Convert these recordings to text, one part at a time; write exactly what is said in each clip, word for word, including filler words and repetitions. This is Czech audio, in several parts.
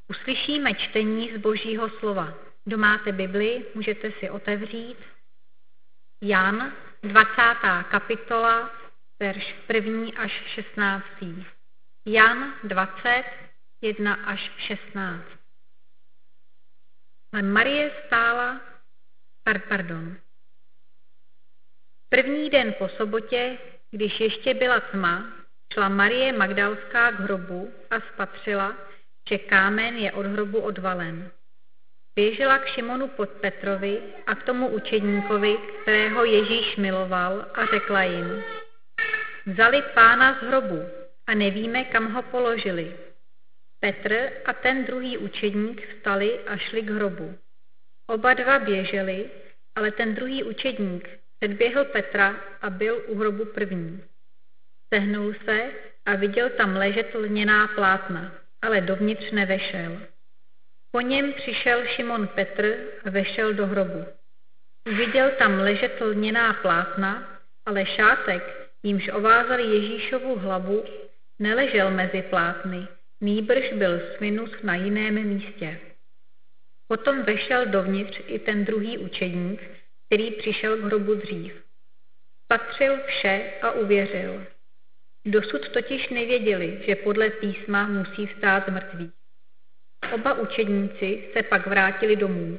Uslyšíme čtení z Božího slova. Kdo máte Bibli, můžete si otevřít. Jan, dvacátá kapitola, verš první až šestnáctý. Jan dvacet, jedna až šestnáct. Ale Marie stála, pardon. První den po sobotě, když ještě byla tma, šla Marie Magdalská k hrobu a spatřila, že kámen je od hrobu odvalen. Běžela k Šimonu pod Petrovi a k tomu učedníkovi, kterého Ježíš miloval, a řekla jim: Vzali Pána z hrobu a nevíme, kam ho položili. Petr a ten druhý učedník vstali a šli k hrobu. Oba dva běželi, ale ten druhý učedník předběhl Petra a byl u hrobu první. Sehnul se a viděl tam ležet lněná plátna, ale dovnitř nevešel. Po něm přišel Šimon Petr a vešel do hrobu. Uviděl tam ležet lněná plátna, ale šátek, jímž ovázali Ježíšovu hlavu, neležel mezi plátny, nýbrž byl svinut na jiném místě. Potom vešel dovnitř i ten druhý učedník, který přišel k hrobu dřív. Spatřil vše a uvěřil. Dosud totiž nevěděli, že podle písma musí vstát z mrtvých. Oba učedníci se pak vrátili domů.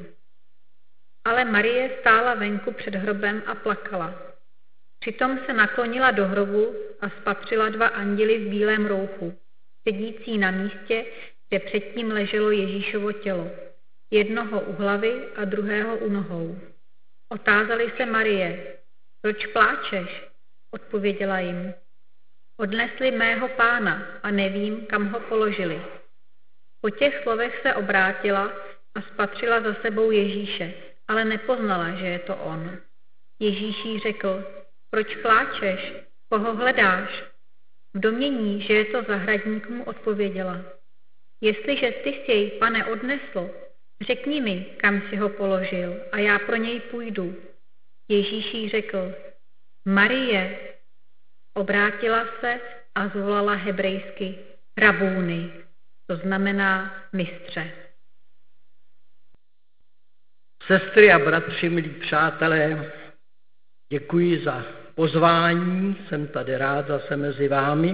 Ale Marie stála venku před hrobem a plakala. Přitom se naklonila do hrobu a spatřila dva anděly v bílém rouchu, sedící na místě, kde předtím leželo Ježíšovo tělo, jednoho u hlavy a druhého u nohou. Otázali se Marie: Proč pláčeš? Odpověděla jim: Odnesli mého Pána a nevím, kam ho položili. Po těch slovech se obrátila a spatřila za sebou Ježíše, ale nepoznala, že je to on. Ježíš jí řekl: Proč pláčeš? Koho hledáš? V domnění, že je to zahradník, mu odpověděla: Jestliže ty jsi jej, Pane, odnesl, řekni mi, kam si ho položil, a já pro něj půjdu. Ježíš jí řekl: Marie. Obrátila se a zvolala hebrejsky Rabúny, to znamená mistře. Sestry a bratři, milí přátelé, děkuji za pozvání, jsem tady rád zase mezi vámi.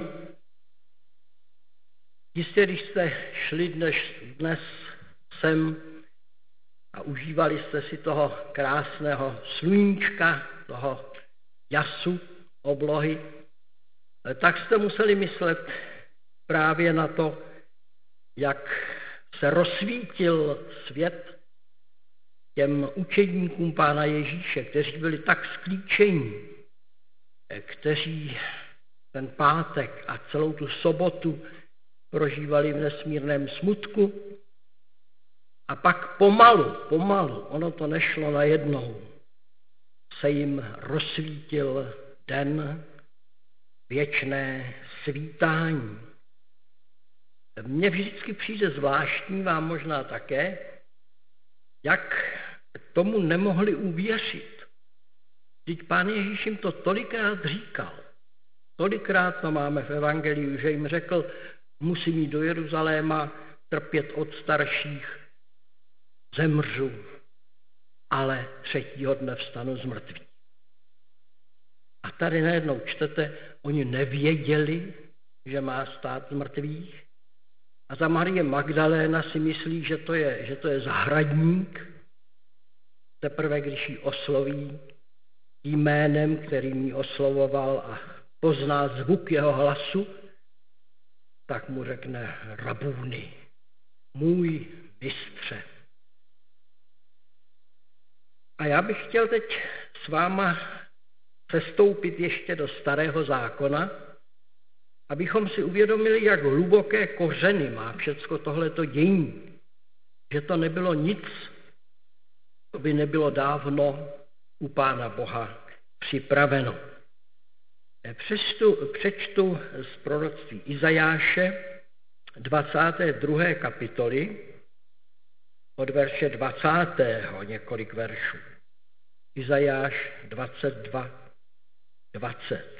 Jistě, když jste šli dnes, dnes sem a užívali jste si toho krásného sluníčka, toho jasu, oblohy, tak jste museli myslet právě na to, jak se rozsvítil svět těm učedníkům Pána Ježíše, kteří byli tak sklíčení, kteří ten pátek a celou tu sobotu prožívali v nesmírném smutku. A pak pomalu, pomalu, ono to nešlo najednou, se jim rozsvítil den, věčné svítání. Mně vždycky přijde zvláštní, vám možná také, jak tomu nemohli uvěřit. Vždyť Pán Ježíš jim to tolikrát říkal. Tolikrát to máme v evangeliu, že jim řekl: musím jít do Jeruzaléma, trpět od starších, zemřu, ale třetího dne vstanu z mrtvých. A tady najednou čtete, oni nevěděli, že má stát z mrtvých. A ta Marie Magdaléna si myslí, že to je, že to je zahradník. Teprve, když ji osloví tím jménem, kterým ji oslovoval, a pozná zvuk jeho hlasu, tak mu řekne: Rabúny, můj mistře. A já bych chtěl teď s váma přestoupit ještě do Starého zákona, abychom si uvědomili, jak hluboké kořeny má všecko tohleto dění. Že to nebylo nic, to by nebylo dávno u Pána Boha připraveno. Přečtu, přečtu z proroctví Izajáše dvacáté druhé kapitoly od verše dvacátého několik veršů. Izajáš dvacet dva, dvacet.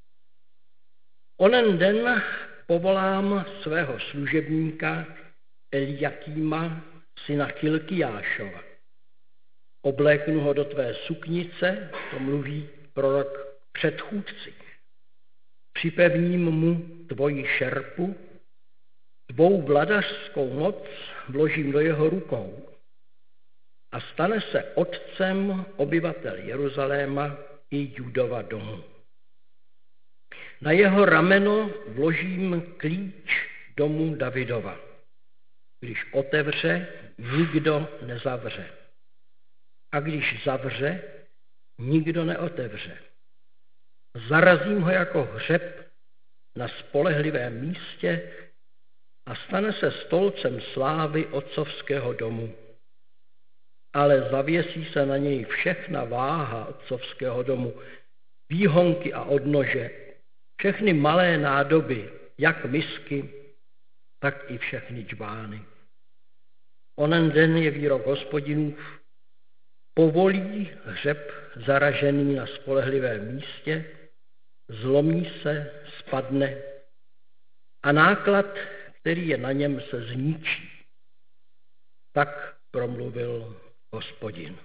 Onen den povolám svého služebníka, Eliakýma, syna Chilkiášova. Obléknu ho do tvé suknice, to mluví prorok předchůdci. Připevním mu tvoji šerpu, tvou vladařskou moc vložím do jeho rukou a stane se otcem obyvatel Jeruzaléma i Judova domu. Na jeho rameno vložím klíč domu Davidova. Když otevře, nikdo nezavře. A když zavře, nikdo neotevře. Zarazím ho jako hřeb na spolehlivém místě a stane se stolcem slávy otcovského domu. Ale zavěsí se na něj všechna váha otcovského domu, výhonky a odnože, všechny malé nádoby, jak misky, tak i všechny džbány. Onen den je výrok Hospodinův, povolí hřeb zaražený na spolehlivém místě, zlomí se, spadne a náklad, který je na něm, se zničí. Tak promluvil Hospodin.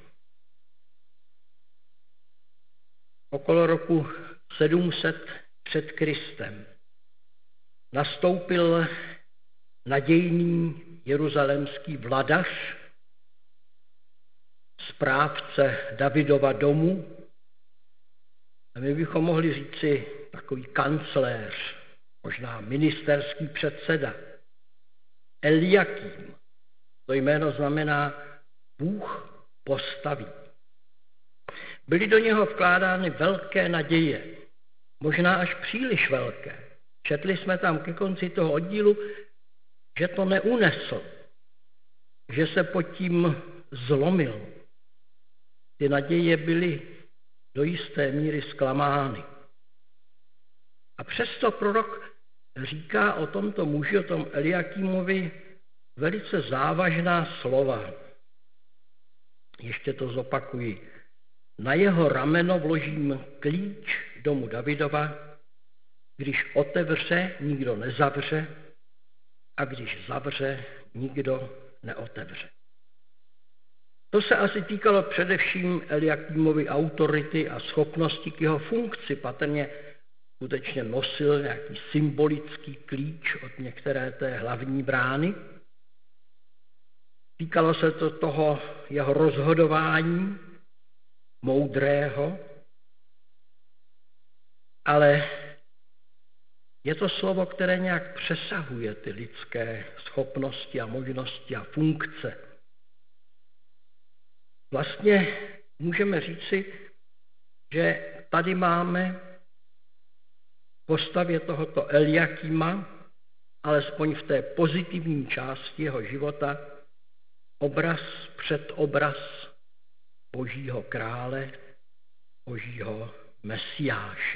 Okolo roku sedm set před Kristem nastoupil nadějný jeruzalémský vladař, správce Davidova domu, a my bychom mohli říci takový kancléř, možná ministerský předseda, Eliakým. To jméno znamená Bůh postaví. Byly do něho vkládány velké naděje, možná až příliš velké. Četli jsme tam ke konci toho oddílu, že to neunesl, že se pod tím zlomil. Ty naděje byly do jisté míry zklamány. A přesto prorok říká o tomto muži, o tom Eliakýmovi, velice závažná slova. Ještě to zopakuji. Na jeho rameno vložím klíč domu Davidova, když otevře, nikdo nezavře, a když zavře, nikdo neotevře. To se asi týkalo především Eliakýmovy autority a schopnosti k jeho funkci. Patrně skutečně nosil nějaký symbolický klíč od některé té hlavní brány. Týkalo se to toho jeho rozhodování, moudrého, ale je to slovo, které nějak přesahuje ty lidské schopnosti a možnosti a funkce. Vlastně můžeme říci, že tady máme v postavě tohoto Eliakýma, alespoň v té pozitivní části jeho života, obraz před obraz Božího krále, Božího mesiáše.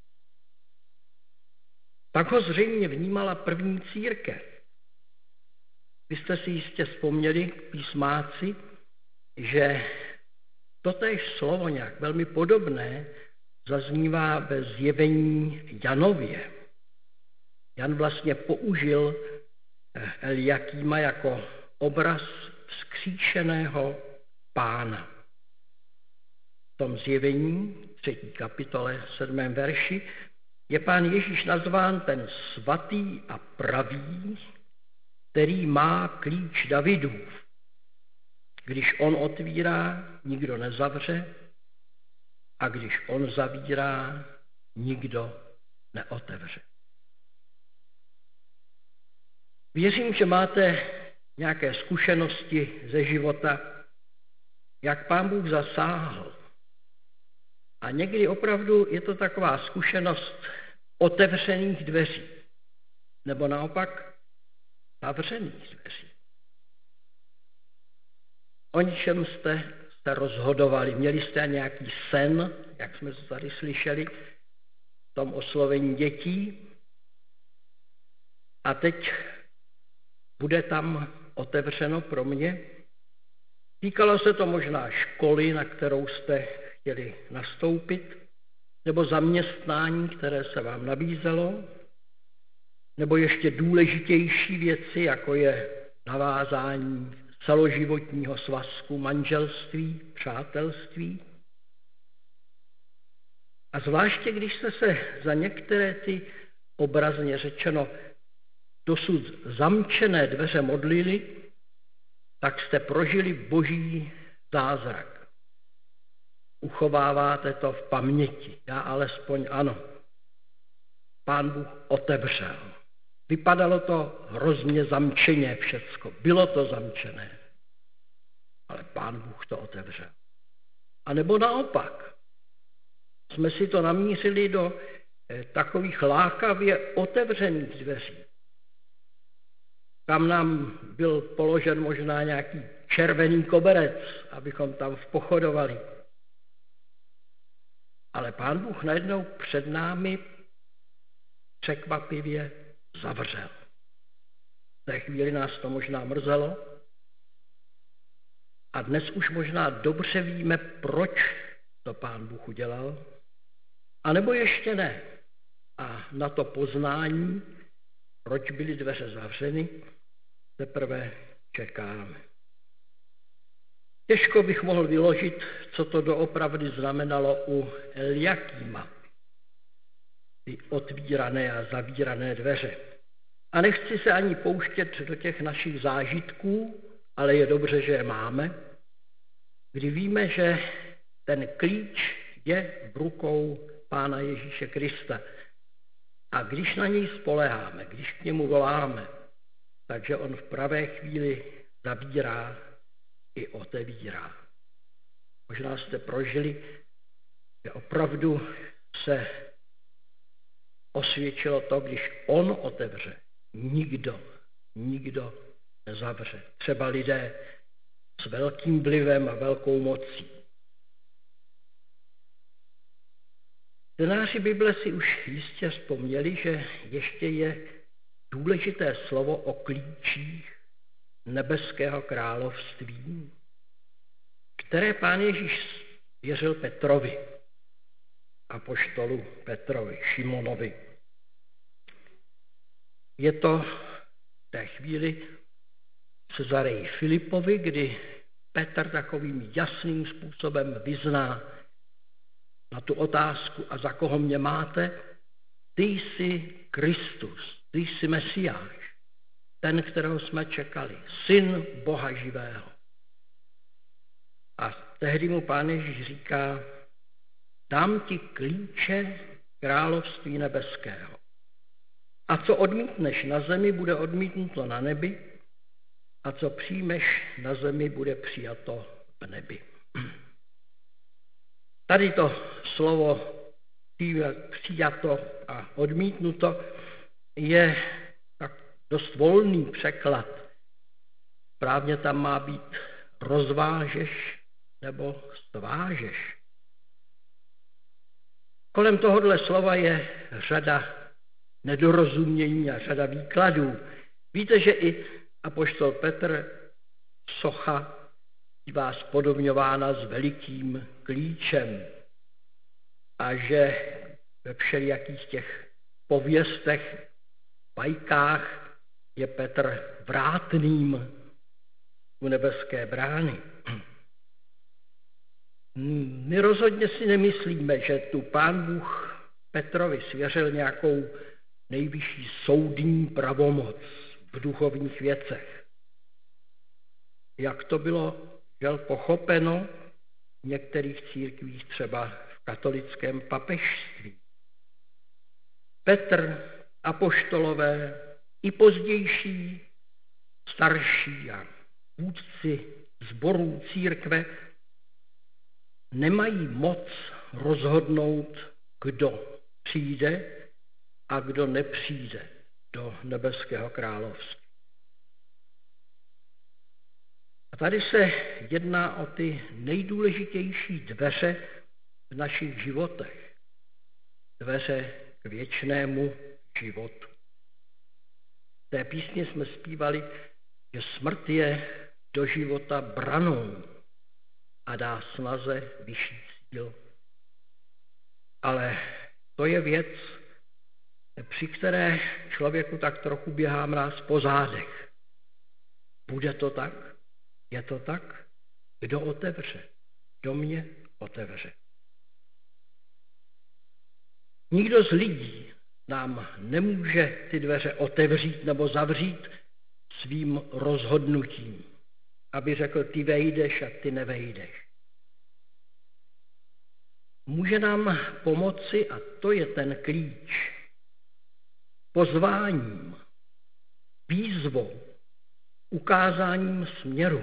Tak ho zřejmě vnímala první církev. Vy jste si jistě vzpomněli, písmáci, že totéž slovo nějak velmi podobné zaznívá ve zjevení Janově. Jan vlastně použil Eliakýma jako obraz vzkříšeného Pána. V tom zjevení, třetí kapitole, sedmém verši, je Pán Ježíš nazván ten svatý a pravý, který má klíč Davidův. Když on otvírá, nikdo nezavře, a když on zavírá, nikdo neotevře. Věřím, že máte nějaké zkušenosti ze života, jak Pán Bůh zasáhl. A někdy opravdu je to taková zkušenost otevřených dveří, nebo naopak zavřených dveří. O ničem jste se rozhodovali, měli jste nějaký sen, jak jsme to tady slyšeli, v tom oslovení dětí, a teď bude tam otevřeno pro mě. Týkalo se to možná školy, na kterou jste chtěli nastoupit, nebo zaměstnání, které se vám nabízelo, nebo ještě důležitější věci, jako je navázání celoživotního svazku manželství, přátelství. A zvláště, když jste se za některé ty, obrazně řečeno, dosud zamčené dveře modlili, tak jste prožili boží zázrak. Uchováváte to v paměti. Já alespoň ano. Pán Bůh otevřel. Vypadalo to hrozně zamčeně všecko. Bylo to zamčené. Ale Pán Bůh to otevřel. A nebo naopak. Jsme si to namířili do takových lákavě otevřených dveří, kam nám byl položen možná nějaký červený koberec, abychom tam vpochodovali. Ale Pán Bůh najednou před námi překvapivě zavřel. V té chvíli nás to možná mrzelo a dnes už možná dobře víme, proč to Pán Bůh udělal, anebo ještě ne. A na to poznání, proč byly dveře zavřeny, teprve čekáme. Těžko bych mohl vyložit, co to doopravdy znamenalo u Eliakýma, ty otvírané a zavírané dveře. A nechci se ani pouštět do těch našich zážitků, ale je dobře, že je máme, kdy víme, že ten klíč je v rukou Pána Ježíše Krista. A když na něj spoléháme, když k němu voláme, takže on v pravé chvíli zavírá i otevírá. Možná jste prožili, že opravdu se osvědčilo to, když on otevře, nikdo, nikdo nezavře. Třeba lidé s velkým vlivem a velkou mocí. Čtenáři Bible si už jistě vzpomněli, že ještě je důležité slovo o klíčích nebeského království, které Pán Ježíš věřil Petrovi, apoštolu Petrovi, Šimonovi. Je to v té chvíli Cezareji Filipovi, kdy Petr takovým jasným způsobem vyzná na tu otázku, a za koho mě máte? Ty jsi Kristus, ty jsi Mesiáš, ten, kterého jsme čekali, syn Boha živého. A tehdy mu Pán Ježíš říká, dám ti klíče království nebeského. A co odmítneš na zemi, bude odmítnuto na nebi, a co přijmeš na zemi, bude přijato v nebi. Tady to slovo přijato a odmítnuto je tak dost volný překlad. Správně tam má být rozvážeš nebo svážeš. Kolem tohohle slova je řada nedorozumění a řada výkladů. Víte, že i apoštol Petr, socha, bývá spodobňována s velikým klíčem a že ve všelijakých těch pověstech, bajkách je Petr vrátným u nebeské brány. My rozhodně si nemyslíme, že tu Pán Bůh Petrovi svěřil nějakou nejvyšší soudní pravomoc v duchovních věcech. Jak to bylo žel pochopeno v některých církvích, třeba v katolickém papežství. Petr, apoštolové i pozdější starší a vůdci sborů církve nemají moc rozhodnout, kdo přijde a kdo nepřijde do nebeského království. A tady se jedná o ty nejdůležitější dveře v našich životech. Dveře k věčnému životu. V té písni jsme zpívali, že smrt je do života branou a dá snaze vyšší síl. Ale to je věc, při které člověku tak trochu běhá mráz po zádech. Bude to tak? Je to tak? Kdo otevře? Kdo mě otevře? Nikdo z lidí nám nemůže ty dveře otevřít nebo zavřít svým rozhodnutím, aby řekl, ty vejdeš a ty nevejdeš. Může nám pomoci, a to je ten klíč, pozváním, výzvou, ukázáním směru,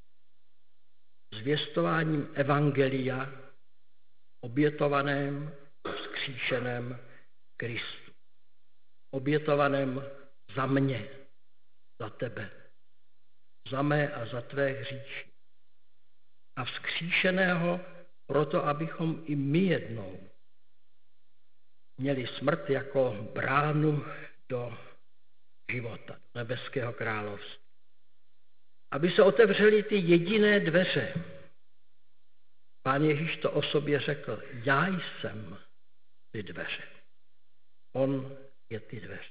zvěstováním evangelia, obětovaném, vzkříšeném Kristu. Obětovaném za mě, za tebe, za mé a za tvé hříchy. A vzkříšeného proto, abychom i my jednou měli smrt jako bránu do života, do nebeského království. Aby se otevřely ty jediné dveře. Pán Ježíš to o sobě řekl, já jsem ty dveře. On je ty dveře.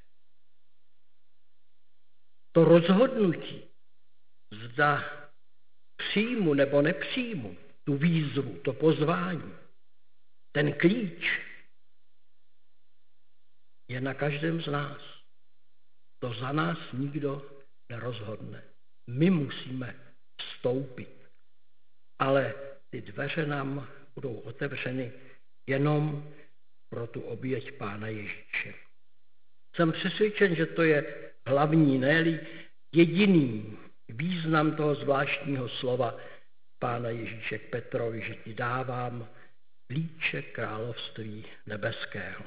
To rozhodnutí, zda přijmu nebo nepřijmu tu výzvu, to pozvání, ten klíč je na každém z nás. To za nás nikdo nerozhodne. My musíme vstoupit. Ale ty dveře nám budou otevřeny jenom pro tu oběť Pána Ježíše. Jsem přesvědčen, že to je hlavní, ne-li jediný význam toho zvláštního slova Pána Ježíše k Petrovi, že ti dávám klíče království nebeského.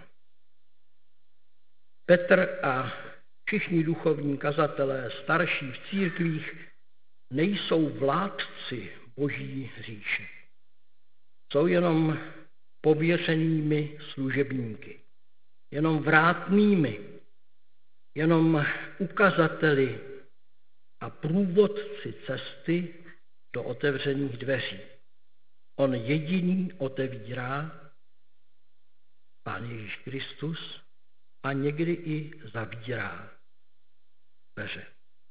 Petr a všichni duchovní kazatelé, starší v církvích, nejsou vládci Boží říše. Jsou jenom pověřenými služebníky, jenom vrátnými, jenom ukazateli a průvodci cesty do otevřených dveří. On jediný otevírá, Pán Ježíš Kristus, a někdy i zavírá dveře.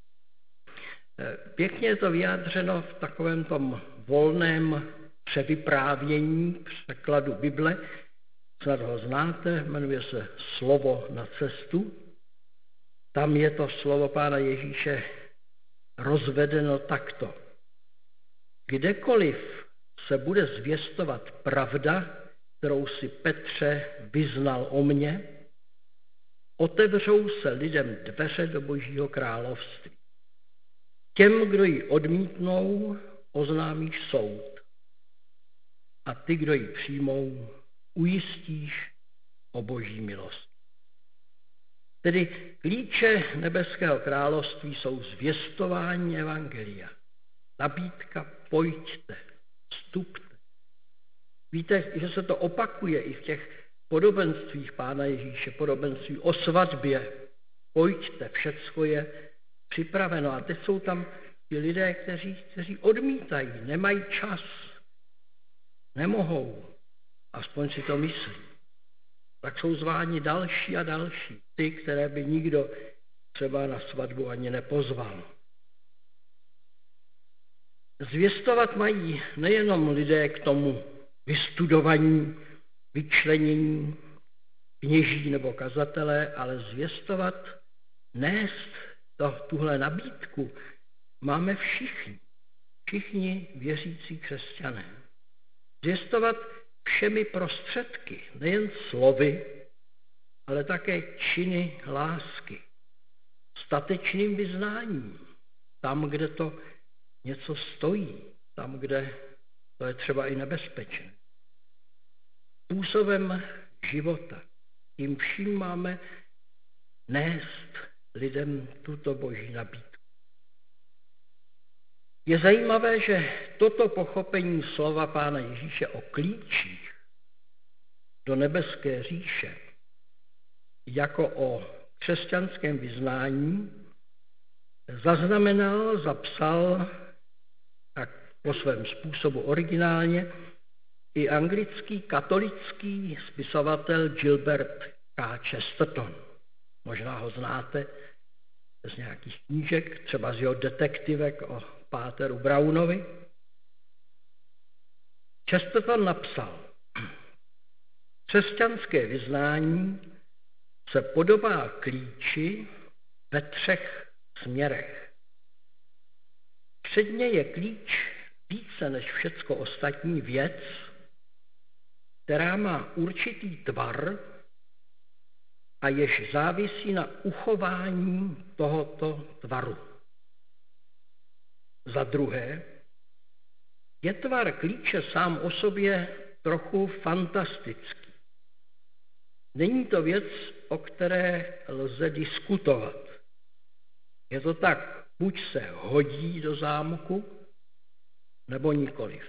Pěkně je to vyjádřeno v takovém tom volném převyprávění překladu Bible. Snad ho znáte, jmenuje se Slovo na cestu. Tam je to slovo Pána Ježíše rozvedeno takto. Kdekoliv se bude zvěstovat pravda, kterou si Petře vyznal o mně, otevřou se lidem dveře do Božího království. Těm, kdo ji odmítnou, oznámíš soud. A ty, kdo ji přijmou, ujistíš o Boží milost. Tedy klíče nebeského království jsou zvěstování evangelia. Nabídka, pojďte, vstupte. Víte, že se to opakuje i v těch podobenstvích Pána Ježíše, podobenství o svatbě. Pojďte, všecko je připraveno. A teď jsou tam ti lidé, kteří, kteří odmítají, nemají čas, nemohou, aspoň si to myslí. Tak jsou zváni další a další, ty, které by nikdo třeba na svatbu ani nepozval. Zvěstovat mají nejenom lidé k tomu vystudovaní, vyčlenění, kněží nebo kazatelé, ale zvěstovat, nést to, tuhle nabídku máme všichni, všichni věřící křesťané. Zvěstovat všemi prostředky, nejen slovy, ale také činy lásky, statečným vyznáním, tam, kde to něco stojí, tam, kde to je třeba i nebezpečné. Způsobem života. Tím vším máme nést lidem tuto Boží nabídku. Je zajímavé, že toto pochopení slova Pána Ježíše o klíčích do nebeské říše jako o křesťanském vyznání zaznamenal, zapsal tak po svém způsobu originálně i anglický katolický spisovatel Gilbert K. Chesterton. Možná ho znáte, z nějakých knížek, třeba z jeho detektivek o páteru Brownovi. Chesterton napsal: křesťanské vyznání se podobá klíči ve třech směrech. Předně je klíč více než všecko ostatní věc, která má určitý tvar a jež závisí na uchování tohoto tvaru. Za druhé, je tvar klíče sám o sobě trochu fantastický. Není to věc, o které lze diskutovat. Je to tak, buď se hodí do zámku, nebo nikoliv.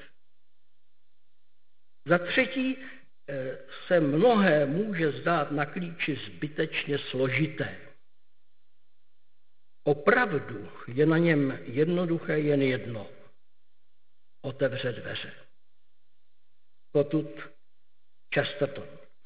Za třetí se mnohé může zdát na klíči zbytečně složité. Opravdu je na něm jednoduché jen jedno. Otevře dveře. Potud Chesterton.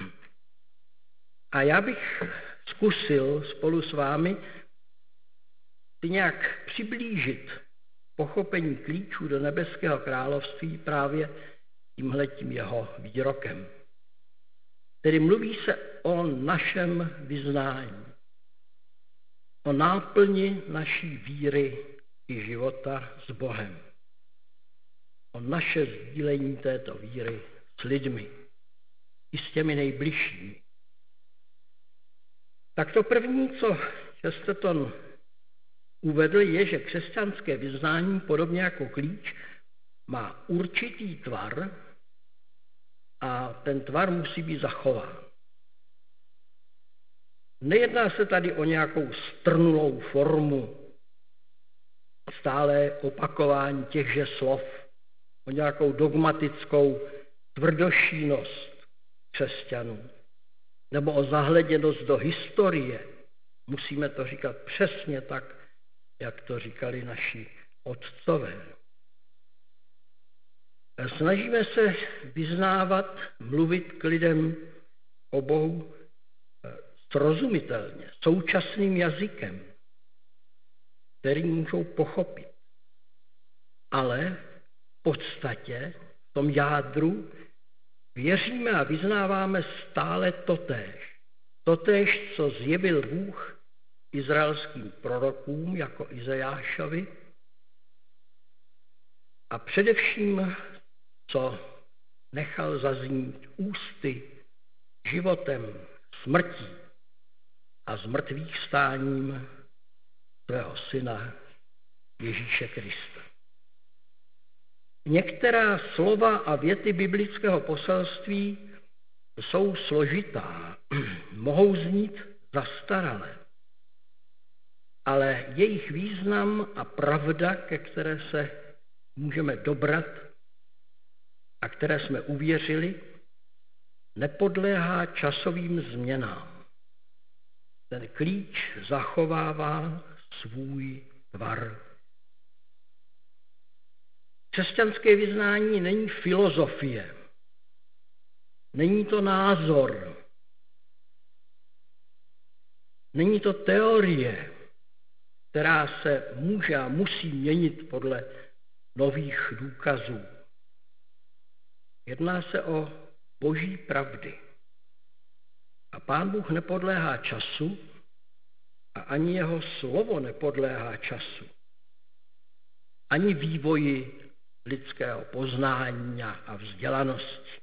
A já bych zkusil spolu s vámi si nějak přiblížit pochopení klíčů do nebeského království právě tímhletím jeho výrokem. Tedy mluví se o našem vyznání, o náplni naší víry i života s Bohem, o naše sdílení této víry s lidmi i s těmi nejbližšími. Tak to první, co Chesterton uvedl, je, že křesťanské vyznání, podobně jako klíč, má určitý tvar a ten tvar musí být zachován. Nejedná se tady o nějakou strnulou formu, stále opakování těchže slov, o nějakou dogmatickou tvrdošínost křesťanů, nebo o zahleděnost do historie. Musíme to říkat přesně tak, jak to říkali naši otcové. Snažíme se vyznávat, mluvit k lidem o Bohu srozumitelně, současným jazykem, který můžou pochopit. Ale v podstatě, v tom jádru, věříme a vyznáváme stále totéž. Totéž, co zjevil Bůh izraelským prorokům, jako Izajášovi, a především, co nechal zaznít ústy, životem, smrtí a zmrtvých stáním svého syna Ježíše Krista. Některá slova a věty biblického poselství jsou složitá, mohou znít zastaralé, ale jejich význam a pravda, ke které se můžeme dobrat a které jsme uvěřili, nepodléhá časovým změnám. Ten klíč zachovává svůj tvar. Křesťanské vyznání není filozofie, není to názor, není to teorie, která se může a musí měnit podle nových důkazů. Jedná se o boží pravdy. A Pán Bůh nepodléhá času a ani jeho slovo nepodléhá času. Ani vývoji lidského poznání a vzdělanosti.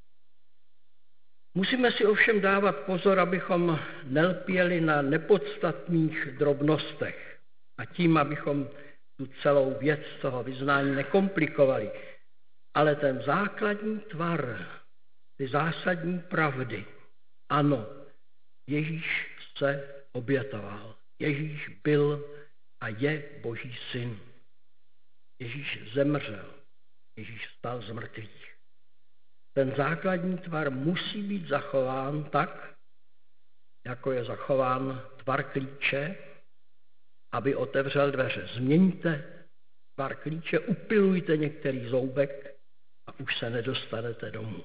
Musíme si ovšem dávat pozor, abychom nelpěli na nepodstatných drobnostech a tím, abychom tu celou věc toho vyznání nekomplikovali. Ale ten základní tvar, ty zásadní pravdy, ano, Ježíš se obětoval. Ježíš byl a je Boží syn. Ježíš zemřel. Ježíš vstal z mrtvých. Ten základní tvar musí být zachován tak, jako je zachován tvar klíče, aby otevřel dveře. Změňte tvar klíče, upilujte některý zoubek a už se nedostanete domů.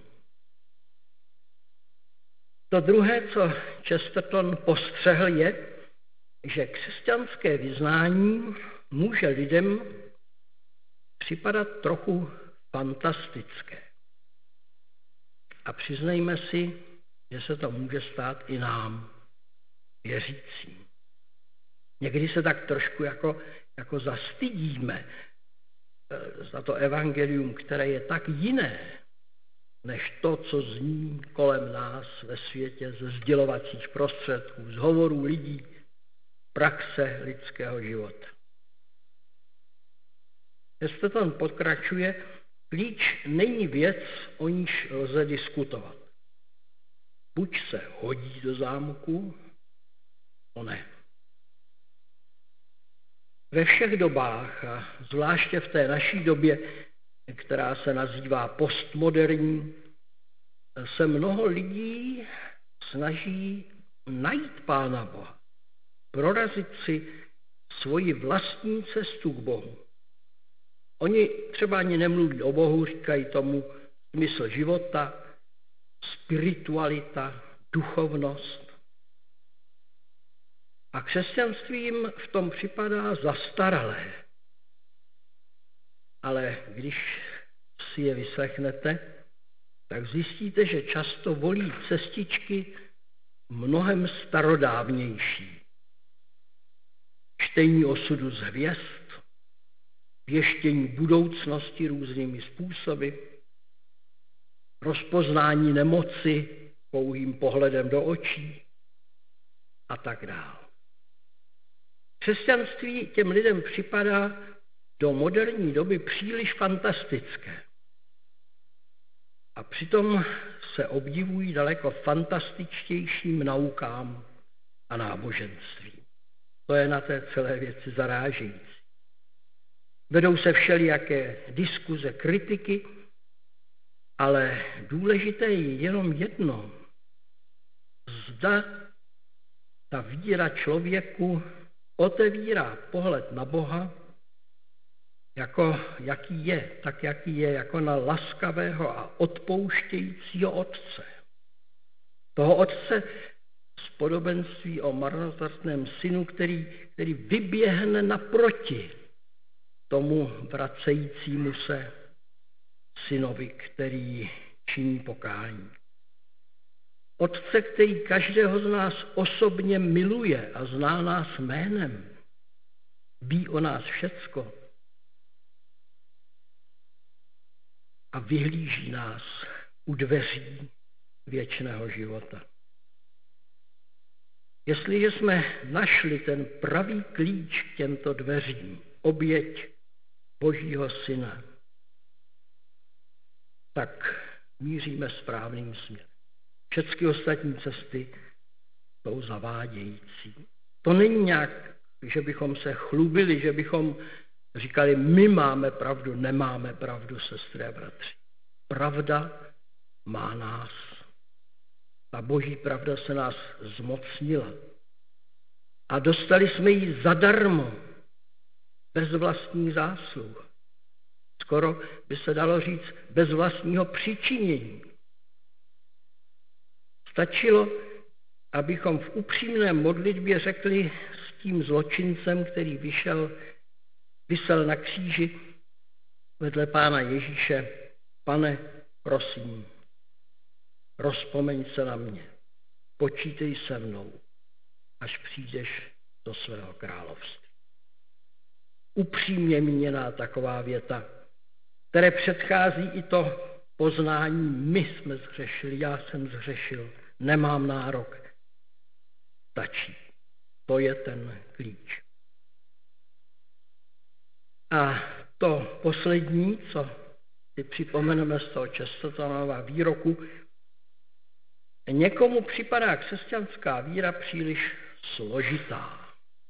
To druhé, co Chesterton postřehl, je, že křesťanské vyznání může lidem připadat trochu fantastické. A přiznejme si, že se to může stát i nám, věřícím. Někdy se tak trošku jako, jako zastydíme za to evangelium, které je tak jiné, než to, co zní kolem nás ve světě ze sdělovacích prostředků, z hovorů lidí, praxe lidského života. Jestli tam pokračuje, klíč není věc, o níž lze diskutovat. Buď se hodí do zámku, o ne. Ve všech dobách, a zvláště v té naší době, která se nazývá postmoderní, se mnoho lidí snaží najít Pána Boha, prorazit si svoji vlastní cestu k Bohu. Oni třeba ani nemluví o Bohu, říkají tomu smysl života, spiritualita, duchovnost. A křesťanství jim v tom připadá zastaralé. Ale když si je vyslechnete, tak zjistíte, že často volí cestičky mnohem starodávnější. Čtení osudu z hvězd, věštění budoucnosti různými způsoby, rozpoznání nemoci pouhým pohledem do očí a tak dále. Křesťanství těm lidem připadá do moderní doby příliš fantastické. A přitom se obdivují daleko fantastičtějším naukám a náboženství. To je na té celé věci zarážející. Vedou se všelijaké diskuze, kritiky, ale důležité je jenom jedno. Zda ta víra člověku otevírá pohled na Boha, jako jaký je, tak jaký je, jako na laskavého a odpouštějícího otce. Toho otce z podobenství o marnotratném synu, který, který vyběhne naproti tomu vracejícímu se synovi, který činí pokání. Otce, který každého z nás osobně miluje a zná nás jménem, ví o nás všecko a vyhlíží nás u dveří věčného života. Jestliže jsme našli ten pravý klíč k těmto dveřím, oběť Božího syna, tak míříme správným směrem. Všechny ostatní cesty jsou zavádějící. To není nějak, že bychom se chlubili, že bychom říkali, my máme pravdu, nemáme pravdu, sestry a bratři. Pravda má nás. Ta Boží pravda se nás zmocnila. A dostali jsme ji zadarmo, bez vlastních zásluh. Skoro by se dalo říct bez vlastního přičinění. Stačilo, abychom v upřímné modlitbě řekli s tím zločincem, který vyšel, visel na kříži vedle Pána Ježíše, Pane, prosím, rozpomeň se na mě, počítej se mnou, až přijdeš do svého království. Upřímně míněná taková věta, které předchází i to poznání, my jsme zhřešili, já jsem zhřešil, nemám nárok. Stačí. To je ten klíč. A to poslední, co si připomeneme z toho Chestertonova výroku, někomu připadá křesťanská víra příliš složitá.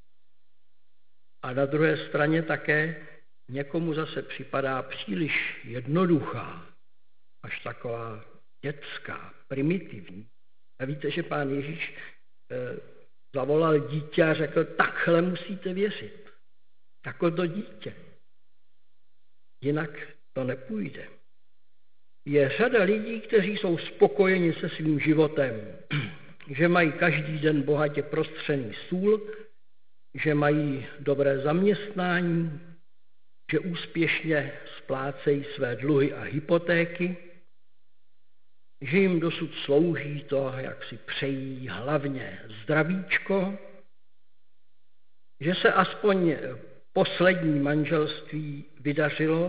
A na druhé straně také někomu zase připadá příliš jednoduchá, až taková dětská, primitivní. A víte, že Pán Ježíš eh, zavolal dítě a řekl, takhle musíte věřit. Jako to dítě. Jinak to nepůjde. Je řada lidí, kteří jsou spokojeni se svým životem, že mají každý den bohatě prostřený stůl že mají dobré zaměstnání, že úspěšně splácejí své dluhy a hypotéky, že jim dosud slouží to, jak si přejí, hlavně zdravíčko, že se aspoň poslední manželství vydařilo,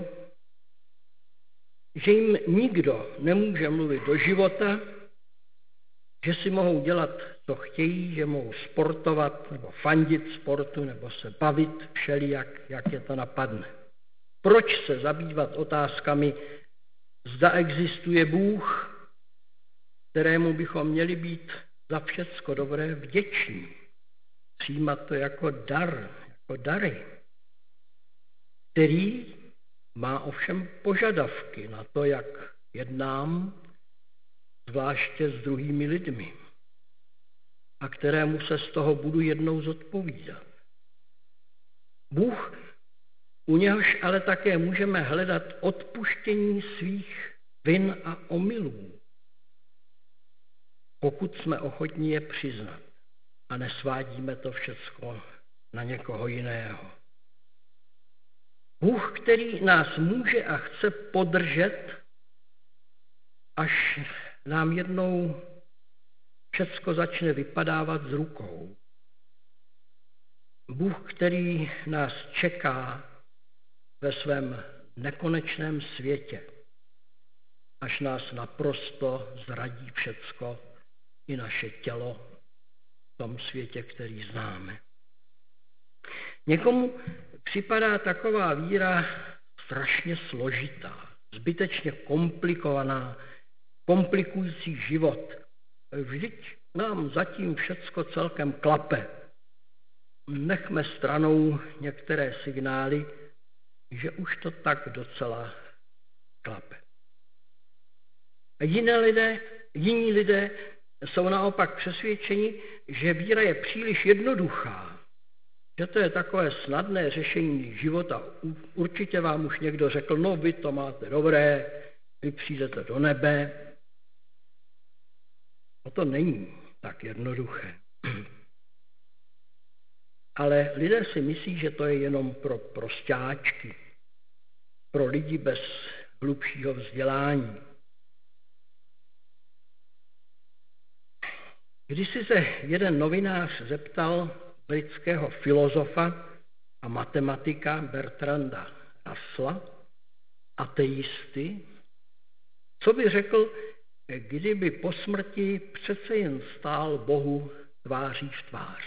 že jim nikdo nemůže mluvit do života, že si mohou dělat, co chtějí, že mohou sportovat nebo fandit sportu nebo se bavit všelijak, jak je to napadne. Proč se zabývat otázkami, zda existuje Bůh, kterému bychom měli být za všecko dobré vděční, přijímat to jako dar, jako dary, který má ovšem požadavky na to, jak jednám, zvláště s druhými lidmi, a kterému se z toho budu jednou zodpovídat. Bůh, u něhož ale také můžeme hledat odpuštění svých vin a omylů, pokud jsme ochotní je přiznat a nesvádíme to všecko na někoho jiného. Bůh, který nás může a chce podržet, až nám jednou všecko začne vypadávat z rukou. Bůh, který nás čeká ve svém nekonečném světě, až nás naprosto zradí všecko, i naše tělo v tom světě, který známe. Někomu připadá taková víra strašně složitá, zbytečně komplikovaná, komplikující život. Vždyť nám zatím všecko celkem klape. Nechme stranou některé signály, že už to tak docela klape. A jiné lidé, jiní lidé jsou naopak přesvědčeni, že víra je příliš jednoduchá, že to je takové snadné řešení života. Určitě vám už někdo řekl, no vy to máte dobré, vy přijdete do nebe. No to není tak jednoduché. Ale lidé si myslí, že to je jenom pro prostáčky, pro lidi bez hlubšího vzdělání. Když si se jeden novinář zeptal britského filozofa a matematika Bertranda Russella, ateisty, co by řekl, kdyby po smrti přece jen stál Bohu tváří v tvář.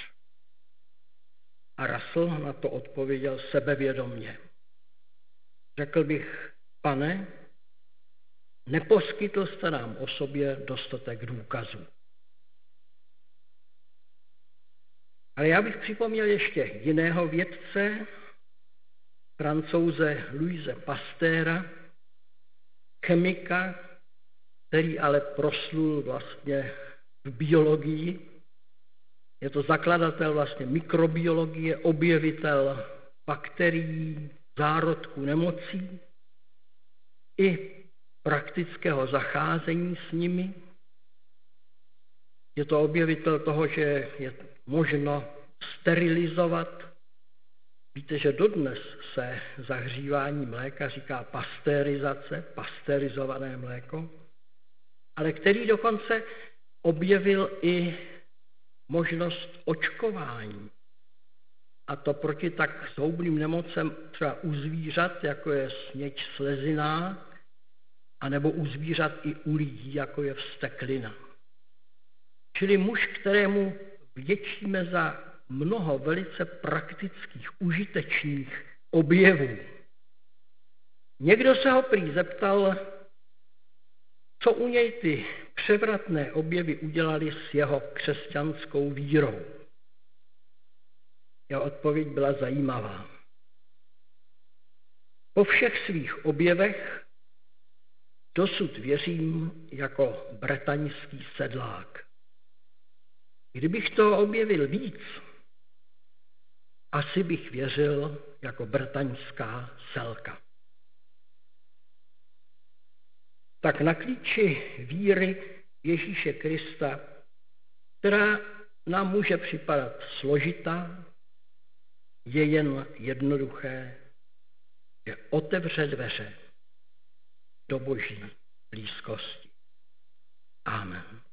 A Russell na to odpověděl sebevědomně. Řekl bych, pane, neposkytl jste nám o sobě dostatek důkazů. Ale já bych připomněl ještě jiného vědce, Francouze Louise Pasteura, chemika, který ale proslul vlastně v biologii. Je to zakladatel vlastně mikrobiologie, objevitel bakterií, zárodků nemocí i praktického zacházení s nimi. Je to objevitel toho, že je možno sterilizovat. Víte, že dodnes se zahřívání mléka říká pasteurizace, pasteurizované mléko, ale který dokonce objevil i možnost očkování. A to proti tak zhoubným nemocem třeba u zvířat, jako je sněď sleziná, anebo u zvířat i u lidí, jako je vzteklina. Čili muž, kterému vděčíme za mnoho velice praktických, užitečných objevů. Někdo se ho prý zeptal, co u něj ty převratné objevy udělali s jeho křesťanskou vírou. Jeho odpověď byla zajímavá. Po všech svých objevech dosud věřím jako bretaňský sedlák. Kdybych toho objevil víc, asi bych věřil jako bretaňská selka. Tak na klíči víry Ježíše Krista, která nám může připadat složitá, je jen jednoduché, že otevře dveře do Boží blízkosti. Amen.